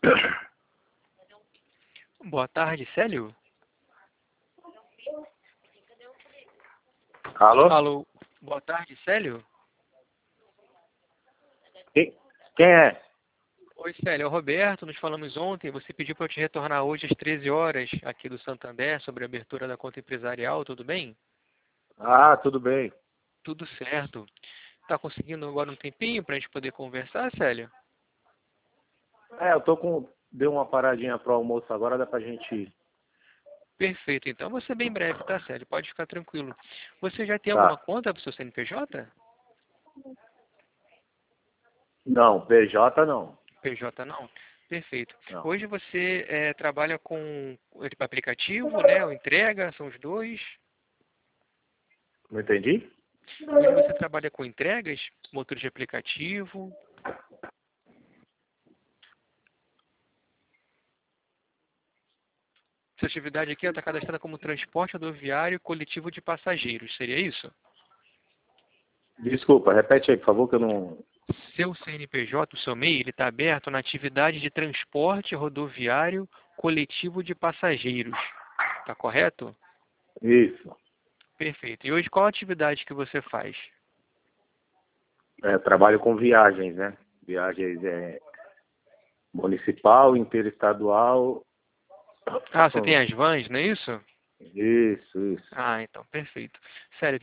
Boa tarde, Célio. Alô? Alô, boa tarde, Célio. Quem é? Oi, Célio, é o Roberto. Nos falamos ontem. Você pediu para eu te retornar hoje às 13 horas aqui do Santander sobre a abertura da conta empresarial, tudo bem? Ah, tudo bem. Tudo certo. Tá conseguindo agora um tempinho para a gente poder conversar, Célio? Eu tô com... Deu uma paradinha pro almoço agora, dá pra gente ir. Perfeito, então vou ser bem breve, tá, Célio? Pode ficar tranquilo. Você já tem alguma Tá. conta para o seu CNPJ? Não, PJ não. PJ não? Perfeito. Não. Hoje você trabalha com o aplicativo, né? O entrega, são os dois. Não entendi? Hoje você trabalha com entregas, motor de aplicativo. Sua atividade aqui está cadastrada como transporte rodoviário coletivo de passageiros, seria isso? Desculpa, repete aí, por favor, que eu não... Seu CNPJ, o seu MEI, ele está aberto na atividade de transporte rodoviário coletivo de passageiros. Está correto? Isso. Perfeito. E hoje qual a atividade que você faz? Trabalho com viagens, né? Viagens municipal, interestadual. Ah, você tem as vans, não é isso? Isso. Ah, então, perfeito. Sério,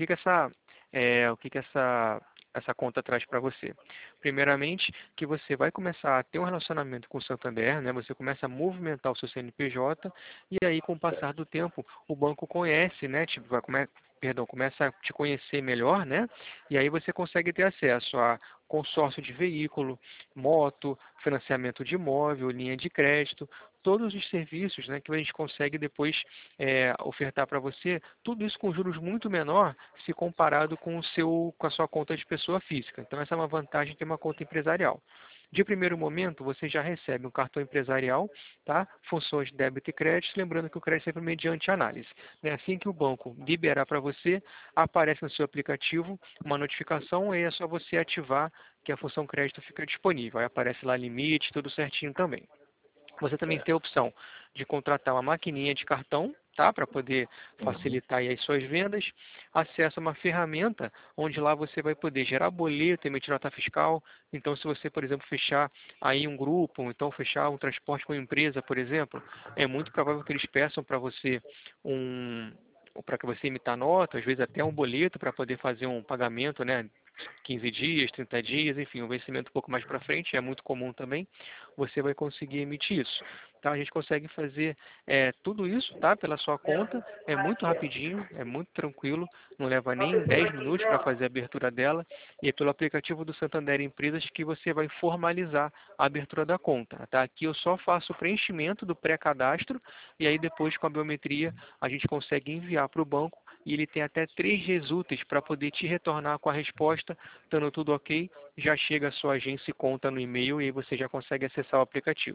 o que que essa conta traz para você? Primeiramente, que você vai começar a ter um relacionamento com o Santander, né? Você começa a movimentar o seu CNPJ e aí, com o passar do tempo, o banco conhece, né? Tipo, começa a te conhecer melhor, né? E aí você consegue ter acesso a consórcio de veículo, moto, financiamento de imóvel, linha de crédito, todos os serviços, né, que a gente consegue depois ofertar para você, tudo isso com juros muito menor se comparado com a sua conta de pessoa física. Então essa é uma vantagem de ter uma conta empresarial. De primeiro momento, você já recebe um cartão empresarial, tá? Funções de débito e crédito, lembrando que o crédito é sempre mediante análise. Né? Assim que o banco liberar para você, aparece no seu aplicativo uma notificação e é só você ativar que a função crédito fica disponível. Aí aparece lá limite, tudo certinho também. Você também tem a opção de contratar uma maquininha de cartão, tá? Para poder Uhum. facilitar aí as suas vendas. Acesso a uma ferramenta onde lá você vai poder gerar boleto, emitir nota fiscal. Então, se você, por exemplo, fechar aí um grupo, ou então fechar um transporte com uma empresa, por exemplo, é muito provável que eles peçam para você um para que você emitar nota, às vezes até um boleto para poder fazer um pagamento, né? 15 dias, 30 dias, enfim, um vencimento um pouco mais para frente, é muito comum também, você vai conseguir emitir isso. Tá? A gente consegue fazer tudo isso, tá? Pela sua conta, é muito rapidinho, é muito tranquilo, não leva nem 10 minutos para fazer a abertura dela, e é pelo aplicativo do Santander Empresas que você vai formalizar a abertura da conta. Tá? Aqui eu só faço o preenchimento do pré-cadastro, e aí depois com a biometria a gente consegue enviar para o banco, e ele tem até 3 dias úteis para poder te retornar com a resposta, estando tudo ok, já chega a sua agência e conta no e-mail e aí você já consegue acessar o aplicativo.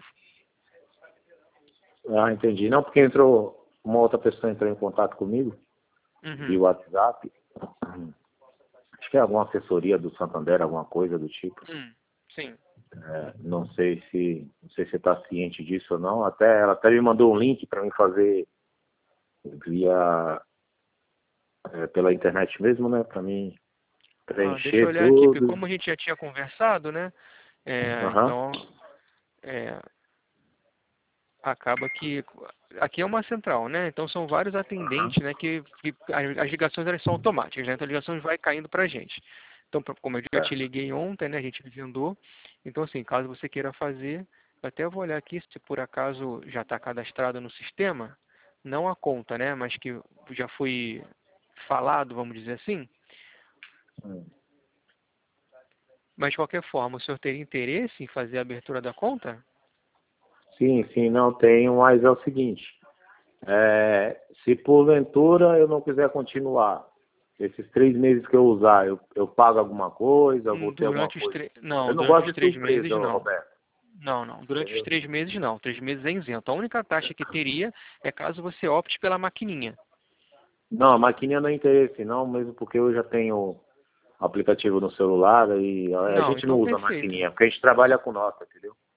Ah, entendi. Não, porque uma outra pessoa entrou em contato comigo via Uhum. WhatsApp. Acho que é alguma assessoria do Santander, alguma coisa do tipo. Sim. Não sei se você está ciente disso ou não. Ela até me mandou um link para mim fazer via pela internet mesmo, né? Para mim Ah, deixa eu preencher olhar aqui, porque tudo. como a gente já tinha conversado, né? Aham. Então, é, acaba que aqui é uma central, né? Então são vários atendentes, né? Que as ligações elas são automáticas, né? Então a ligação vai caindo para a gente. Então, como eu já te Certo. liguei ontem, né? A gente agendou. Então, assim, caso você queira fazer, eu até vou olhar aqui se por acaso já está cadastrado no sistema, não a conta, né? Mas que já foi falado, vamos dizer assim. Hum. Mas de qualquer forma, o senhor teria interesse em fazer a abertura da conta? Sim, não tenho, mas é o seguinte. Se porventura eu não quiser continuar, esses 3 meses que eu usar, eu pago alguma coisa, eu vou ter alguma Durante coisa. não, Eu não durante gosto os de 3 meses surpresa, não. Roberto. Não. Durante os Entendeu? 3 meses não. 3 meses é isento. A única taxa que teria é caso você opte pela maquininha. Não, a maquininha não é interesse, não, mesmo porque eu já tenho aplicativo no celular e a Não, gente não então usa perfeito. maquininha, porque a gente trabalha com nota, entendeu?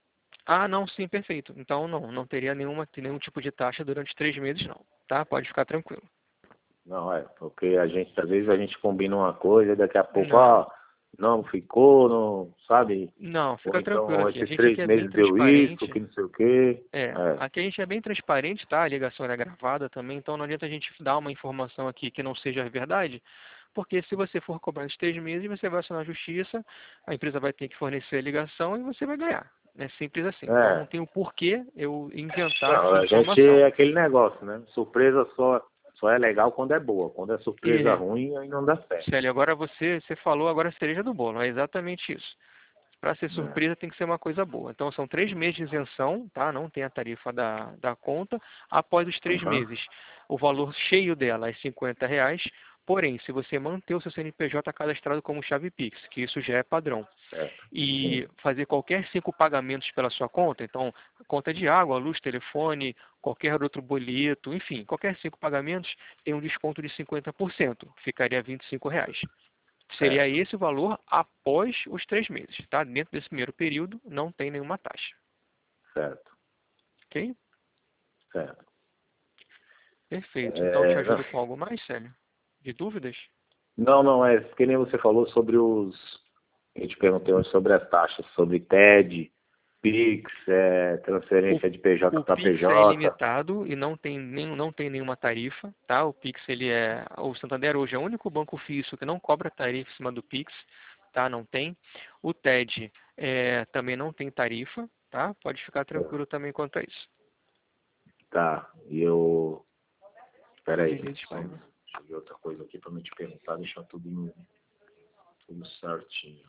Ah, não, sim, perfeito. Então não teria nenhum tipo de taxa durante 3 meses, não. Tá? Pode ficar tranquilo. Não, porque às vezes a gente combina uma coisa e daqui a pouco, Não, não ficou, não, sabe? não, Ou fica tranquilo então aqui. A esses gente aqui três é bem meses deu isso, transparente. que não sei o quê. Aqui a gente é bem transparente, tá? A ligação é gravada também, então não adianta a gente dar uma informação aqui que não seja verdade, porque se você for cobrar esses 3 meses, você vai acionar a justiça, a empresa vai ter que fornecer a ligação e você vai ganhar. É simples assim. Então não É, tem o porquê eu inventar não, aqui a gente informação. é aquele negócio, né? Surpresa só é legal quando é boa. Quando é surpresa E, ruim, aí não dá certo. Célio, agora você falou agora a cereja do bolo, é exatamente isso. Para ser Né? surpresa tem que ser uma coisa boa. Então são 3 meses de isenção, tá? Não tem a tarifa da conta. Após os três Aham, meses, o valor cheio dela é R$ 50. Porém, se você manter o seu CNPJ cadastrado como chave Pix, que isso já é padrão, certo. Sim, e fazer qualquer 5 pagamentos pela sua conta, então conta de água, luz, telefone, qualquer outro boleto, enfim, qualquer 5 pagamentos tem um desconto de 50%, ficaria R$ 25. Seria certo, esse o valor após os 3 meses, tá? Dentro desse primeiro período não tem nenhuma taxa, certo, ok? certo. Perfeito. Então te É, ajudo com algo mais, Célio? De dúvidas? não, que nem você falou sobre eu te perguntei hoje sobre as taxas, sobre TED, PIX, O, transferência de PJ o para Pix é PJ. ilimitado e não tem nenhuma tarifa, tá? O Pix, o Santander hoje é o único banco físico que não cobra tarifa em cima do Pix, tá? Não tem. O TED também não tem tarifa, tá? Pode ficar tranquilo também quanto a isso. Tá, peraí, Beleza, só, Spaiva. deixa eu ver outra coisa aqui para não te perguntar, deixar tudo certinho.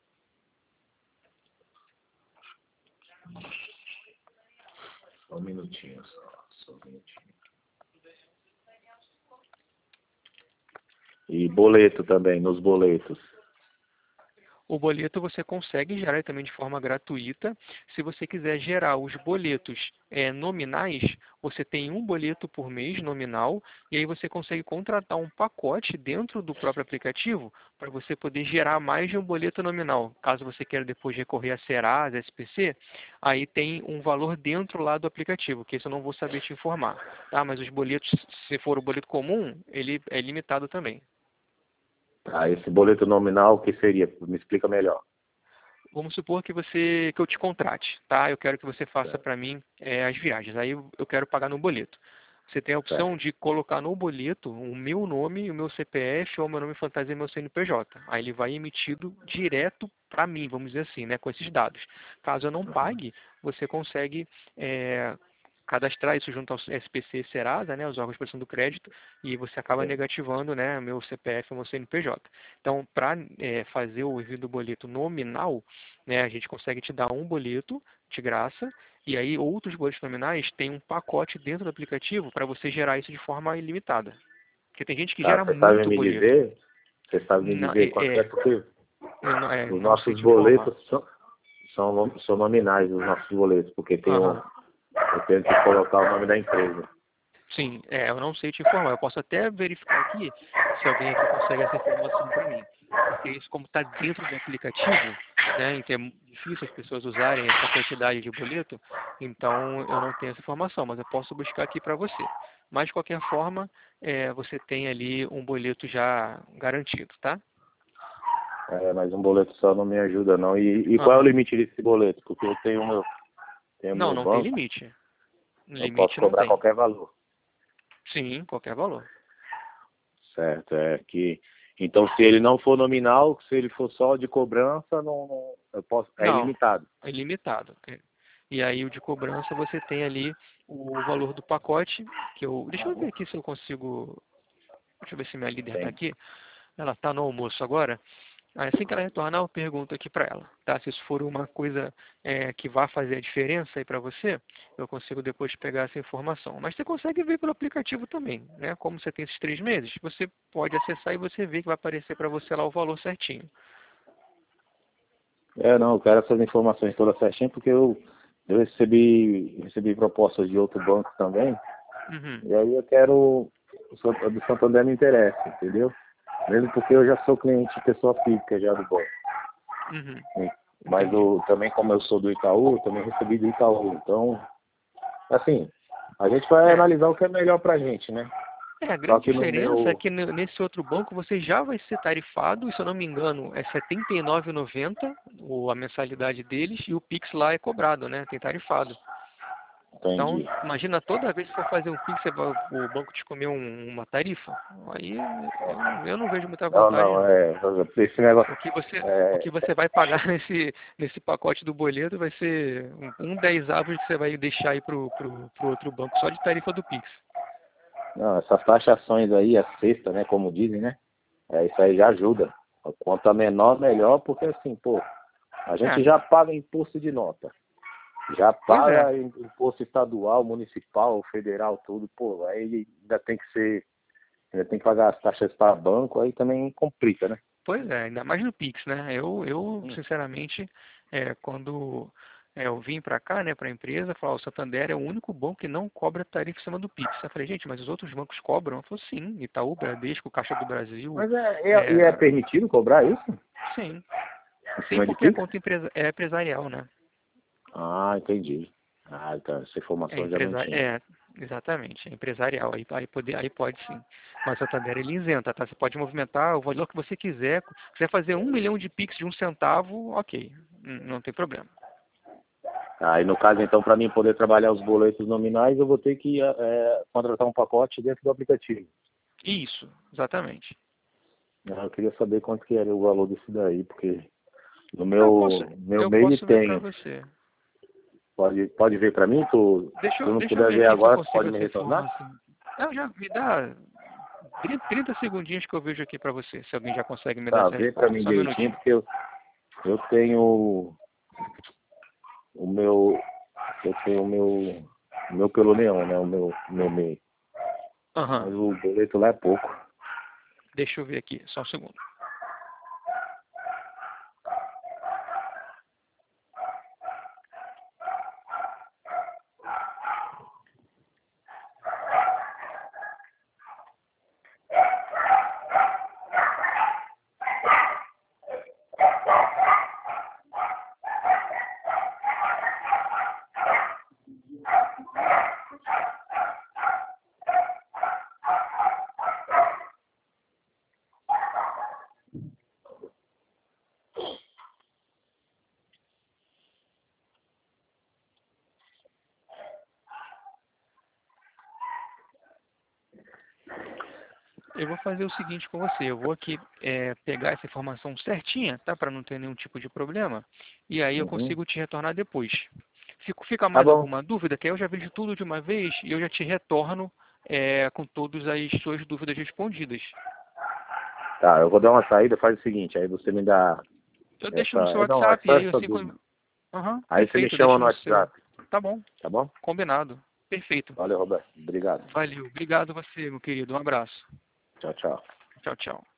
Só um minutinho, só um minutinho. E boleto também, nos boletos. O boleto você consegue gerar também de forma gratuita. Se você quiser gerar os boletos nominais, você tem um boleto por mês nominal e aí você consegue contratar um pacote dentro do próprio aplicativo para você poder gerar mais de um boleto nominal. Caso você queira depois recorrer a Serasa, SPC, aí tem um valor dentro lá do aplicativo, que isso eu não vou saber te informar, tá? Mas os boletos, se for o boleto comum, ele é limitado também. Ah, esse boleto nominal, o que seria? Me explica melhor. Vamos supor que eu te contrate, tá? Eu quero que você faça Certo, para mim as viagens. Aí eu quero pagar no boleto. Você tem a opção certo. de colocar no boleto o meu nome, o meu CPF ou o meu nome fantasia e meu CNPJ. Aí ele vai emitido direto para mim, vamos dizer assim, né, com esses dados. Caso eu não Uhum. pague, você consegue cadastrar isso junto ao SPC e Serasa, né, os órgãos de proteção do crédito, e você acaba Sim. negativando, né, meu CPF ou meu CNPJ. Então, para fazer o envio do boleto nominal, né, a gente consegue te dar um boleto de graça, e aí outros boletos nominais têm um pacote dentro do aplicativo para você gerar isso de forma ilimitada. Porque tem gente que Tá, gera muito boleto. você sabe me Não, dizer quanto é porque eu os não sei nossos te informar. boletos são nominais, os nossos boletos, porque Aham. eu tenho que colocar o nome da empresa. Sim, eu não sei te informar. Eu posso até verificar aqui se alguém aqui consegue essa informação para mim. Porque isso, como está dentro do aplicativo, né, então é difícil as pessoas usarem essa quantidade de boleto, então eu não tenho essa informação, mas eu posso buscar aqui para você. Mas, de qualquer forma, você tem ali um boleto já garantido, tá? Mas um boleto só não me ajuda, não. E qual é o Aham. limite desse boleto? Porque eu tenho Não, meu não tem banco, limite. eu posso Limite não cobrar tem. qualquer valor. Sim, qualquer valor. Certo, então se ele não for nominal, se ele for só de cobrança, é Não, ilimitado. é limitado. E aí o de cobrança você tem ali o valor do pacote, deixa eu ver aqui se eu consigo, deixa eu ver se minha líder está Sim. aqui. Ela está no almoço agora. Assim que ela retornar, eu pergunto aqui para ela, tá? Se isso for uma coisa que vá fazer a diferença aí para você, eu consigo depois pegar essa informação. Mas você consegue ver pelo aplicativo também, né? Como você tem esses 3 meses, você pode acessar e você vê que vai aparecer para você lá o valor certinho. Não, eu quero essas informações todas certinho, porque eu recebi propostas de outro banco também, Uhum, e aí eu quero, a do Santander me interessa, entendeu? Mesmo porque eu já sou cliente de pessoa física já do banco. uhum. Mas também, como eu sou do Itaú, eu também recebi do Itaú. Então, assim, a gente vai analisar o que é melhor pra gente, né? A grande diferença é que nesse outro banco você já vai ser tarifado, e se eu não me engano é R$ 79,90 a mensalidade deles, e o Pix lá é cobrado, né? Tem tarifado. Entendi. Então, imagina toda vez que for fazer um Pix, o banco te comer uma tarifa. Aí eu não vejo muita vantagem. Não, esse negócio... O que você vai pagar nesse pacote do boleto vai ser um 10avos que você vai deixar aí pro outro banco, só de tarifa do Pix. Não, essas taxações aí, a sexta, né, como dizem, né? Isso aí já ajuda. Quanto menor, melhor, porque assim, pô, a gente já paga imposto de nota. Já paga imposto estadual, municipal, federal, tudo, pô, aí ainda tem que pagar as taxas para banco, aí também complica, né? Pois é, ainda mais no Pix, né? Eu sinceramente, quando eu vim para cá, né, para a empresa, falar, o Santander é o único banco que não cobra tarifa em cima do Pix. Eu falei, gente, mas os outros bancos cobram? Eu falei, sim, Itaú, Bradesco, Caixa do Brasil. Mas é permitido cobrar isso? Sim. Em Sim, cima de porque a Pix? conta é empresarial, né? Ah, entendi. Ah, então, essa informação eu já não tinha. Exatamente, é empresarial, aí pode sim. Mas o Santander ele isenta, tá? Você pode movimentar o valor que você quiser. Se quiser fazer 1 milhão de Pix de 1 centavo, ok, não tem problema. Aí no caso, então, para mim poder trabalhar os boletos nominais, eu vou ter que contratar um pacote dentro do aplicativo. Isso, exatamente. Eu queria saber quanto que era o valor desse daí, porque no meu Eu mail posso ver para tem. você. Pode ver para mim? Deixa Se eu não eu puder ver ver aqui se eu agora, consigo pode me essa retornar? informação. Não, já me dá 30 segundinhos que eu vejo aqui para você, se alguém já consegue me dar Tá, essa vê para resposta. mim Só um direitinho, minutinho. porque eu tenho o meu. Eu tenho o meu pelo leão, né? O meu mail. Aham. Mas o boleto lá é pouco. Deixa eu ver aqui, só um segundo. Eu vou fazer o seguinte com você, eu vou aqui pegar essa informação certinha, tá? Para não ter nenhum tipo de problema. E aí eu Uhum. consigo te retornar depois. Fica Tá mais bom. alguma dúvida? Que aí eu já vejo tudo de uma vez e eu já te retorno com todas as suas dúvidas respondidas. Tá, eu vou dar uma saída, faz o seguinte, aí você me dá Eu deixo essa. no seu Não, é WhatsApp só e aí essa assim... dúvida. Aham, Aí você me perfeito, eu chama deixo no no seu... WhatsApp, Tá bom, tá bom? combinado. Perfeito. Valeu, Roberto. Obrigado. Valeu. Obrigado a você, meu querido. Um abraço. Tchau, tchau. Tchau, tchau.